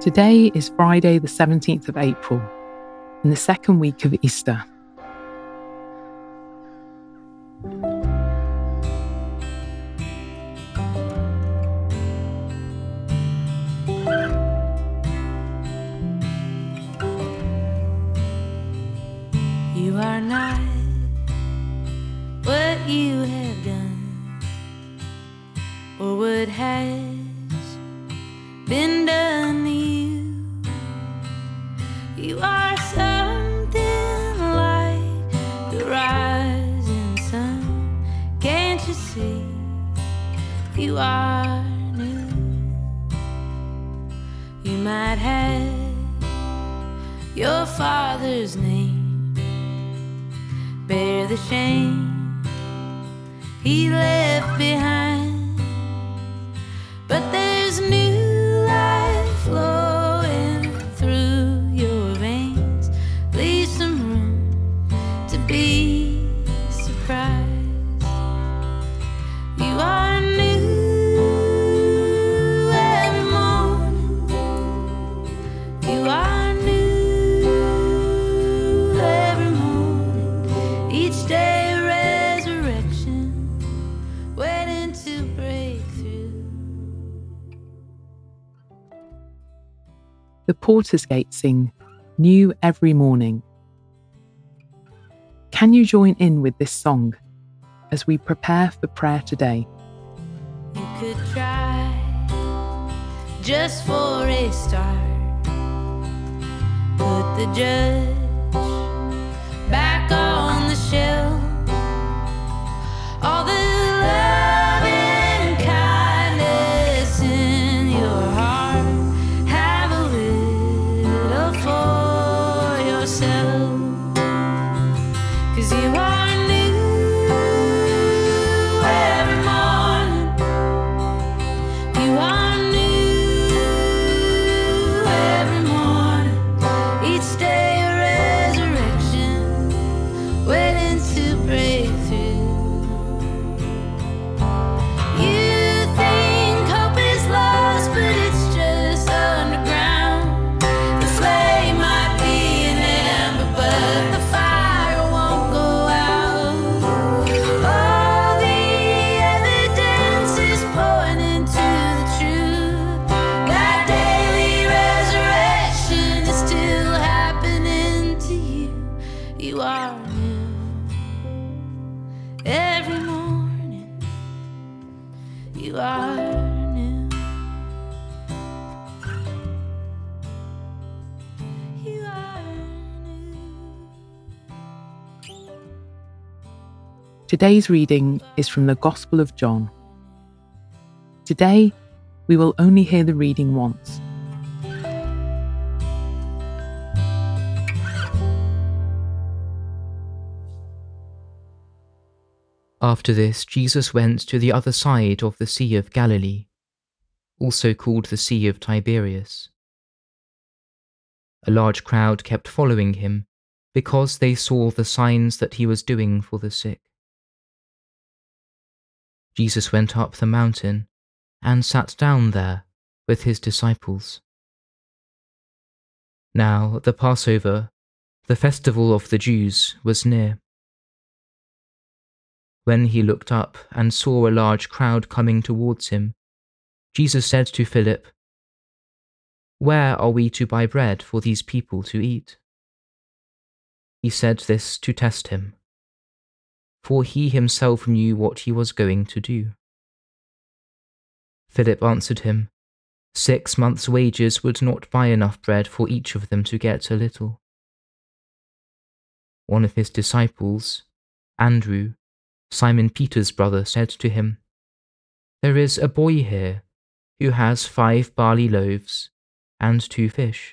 Today is Friday, the 17th of April, in the second week of Easter. You are not what you have done, or what has been done to you. You are something like the rising sun. Can't you see? You are new. You might have your father's name, bear the shame he left behind, but there's new life flowing through your veins. Leave some room to be surprised. You are new every morning. You are new every morning. Each day a resurrection, waiting to break through. The Portersgate sing New Every Morning. Can you join in with this song as we prepare for prayer today? You could try just for a start. Put the judge back on the shelf. All the love and kindness in your heart, have a little for yourself. 'Cause you are new every morning. You are new every morning. Each day a resurrection, waiting to break through. You think hope is lost, but it's just underground. The flame might be an ember, but the fire won't go out. All the evidence is pointing to the truth. That daily resurrection is still happening to you. You are new every morning. You are new. You are new. Today's reading is from the Gospel of John. Today, we will only hear the reading once. After this, Jesus went to the other side of the Sea of Galilee, also called the Sea of Tiberias. A large crowd kept following him because they saw the signs that he was doing for the sick. Jesus went up the mountain and sat down there with his disciples. Now the Passover, the festival of the Jews, was near. When he looked up and saw a large crowd coming towards him, Jesus said to Philip, "Where are we to buy bread for these people to eat?" He said this to test him, for he himself knew what he was going to do. Philip answered him, 6 months' wages would not buy enough bread for each of them to get a little. One of his disciples, Andrew, Simon Peter's brother, said to him, "There is a boy here who has 5 barley loaves and 2 fish.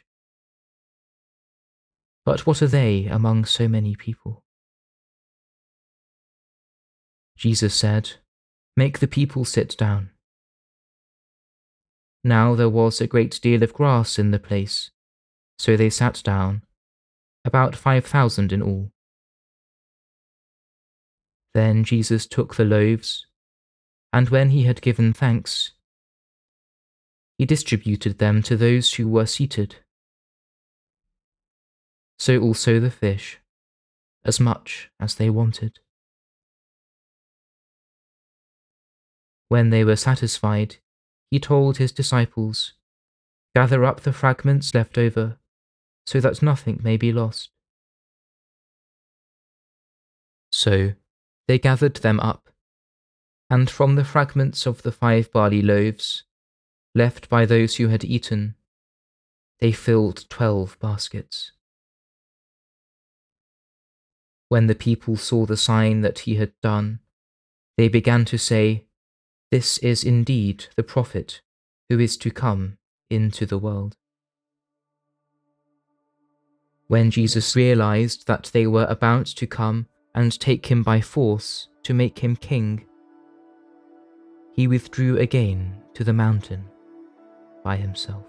But what are they among so many people?" Jesus said, "Make the people sit down." Now there was a great deal of grass in the place, so they sat down, about 5,000 in all. Then Jesus took the loaves, and when he had given thanks, he distributed them to those who were seated. So also the fish, as much as they wanted. When they were satisfied, he told his disciples, "Gather up the fragments left over, so that nothing may be lost." So they gathered them up, and from the fragments of the 5 barley loaves, left by those who had eaten, they filled 12 baskets. When the people saw the sign that he had done, they began to say, "This is indeed the prophet who is to come into the world." When Jesus realized that they were about to come and take him by force to make him king, he withdrew again to the mountain by himself.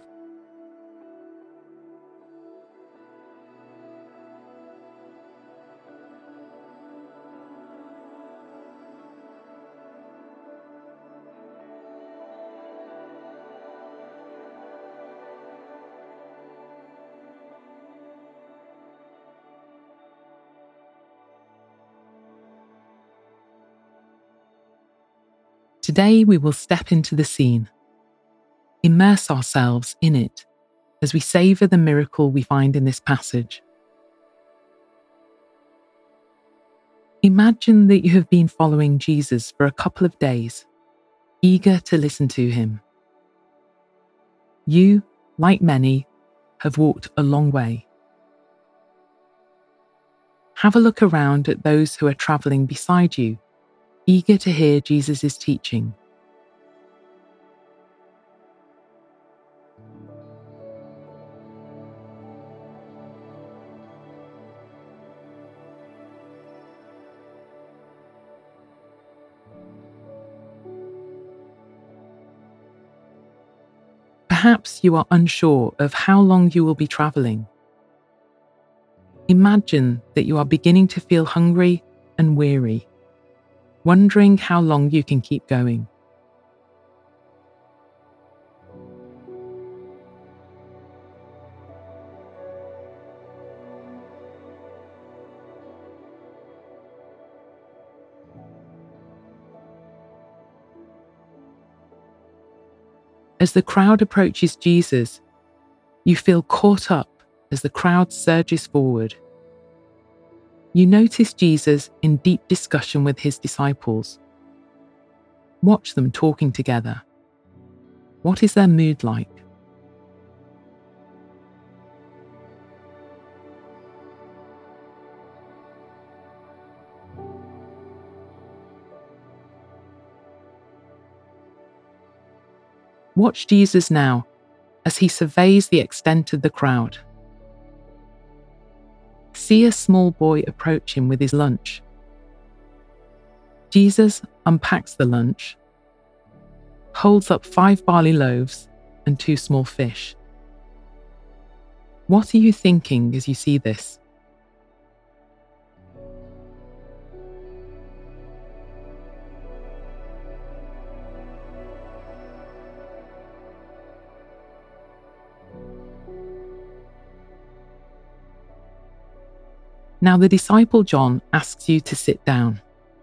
Today we will step into the scene, immerse ourselves in it as we savour the miracle we find in this passage. Imagine that you have been following Jesus for a couple of days, eager to listen to him. You, like many, have walked a long way. Have a look around at those who are travelling beside you, eager to hear Jesus' teaching. Perhaps you are unsure of how long you will be travelling. Imagine that you are beginning to feel hungry and weary, wondering how long you can keep going. As the crowd approaches Jesus, you feel caught up as the crowd surges forward. You notice Jesus in deep discussion with his disciples. Watch them talking together. What is their mood like? Watch Jesus now as he surveys the extent of the crowd. See a small boy approach him with his lunch. Jesus unpacks the lunch, holds up 5 barley loaves and 2 small fish. What are you thinking as you see this? Now the disciple John asks you to sit down.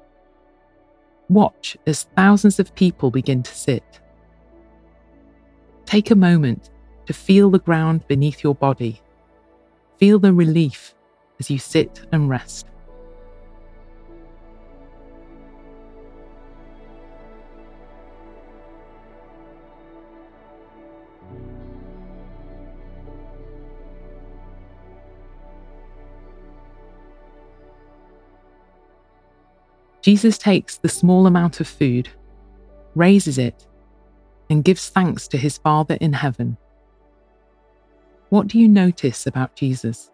Watch as thousands of people begin to sit. Take a moment to feel the ground beneath your body. Feel the relief as you sit and rest. Jesus takes the small amount of food, raises it, and gives thanks to his Father in heaven. What do you notice about Jesus?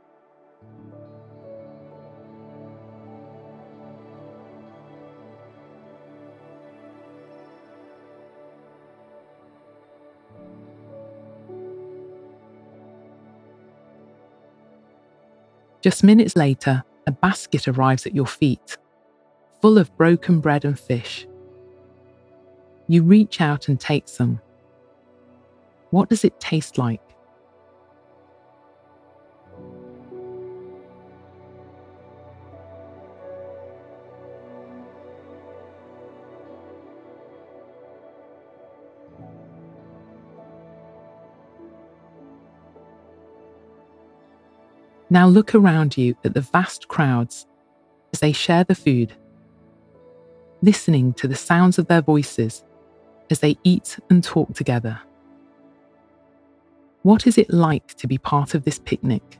Just minutes later, a basket arrives at your feet, full of broken bread and fish. You reach out and take some. What does it taste like? Now look around you at the vast crowds as they share the food, listening to the sounds of their voices as they eat and talk together. What is it like to be part of this picnic?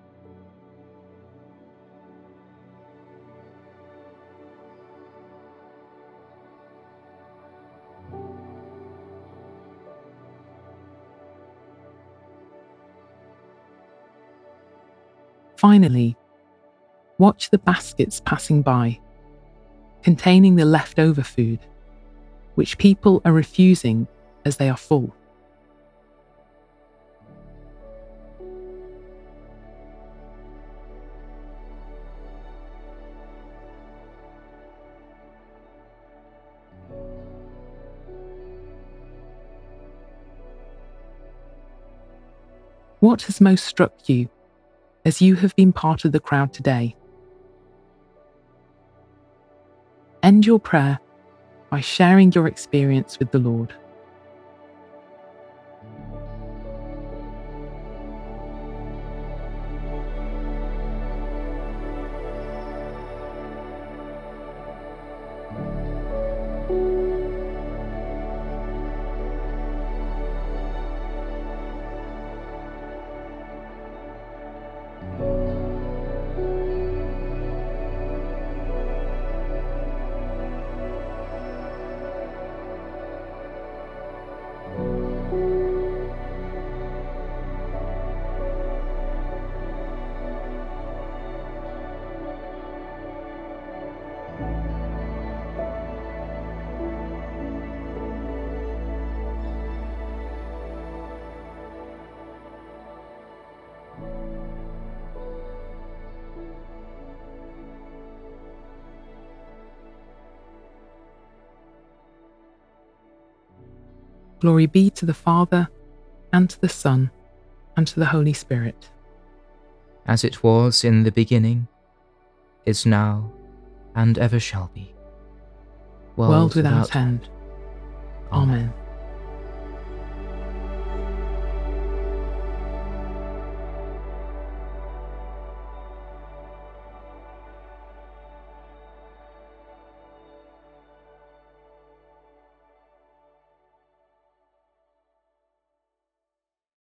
Finally, watch the baskets passing by, containing the leftover food, which people are refusing as they are full. What has most struck you as you have been part of the crowd today? End your prayer by sharing your experience with the Lord. Glory be to the Father, and to the Son, and to the Holy Spirit. As it was in the beginning, is now, and ever shall be. World without end. Amen.